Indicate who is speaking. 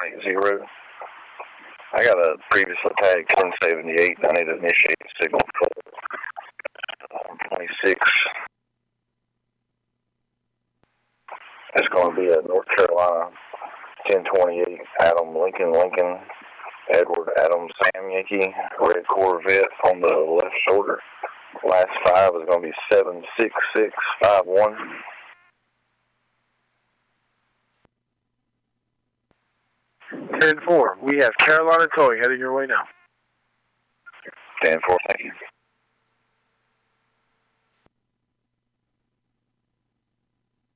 Speaker 1: 980. I got a previously tagged 1078. I need to initiate the signal for 26. It's going to be a North Carolina 1028. Adam Lincoln, Edward Adam Sam Yankee, red Corvette on the left shoulder. Last 5 is going to be 76651.
Speaker 2: 10-4. We have Carolina Towing heading your way now.
Speaker 1: 10-4, thank you.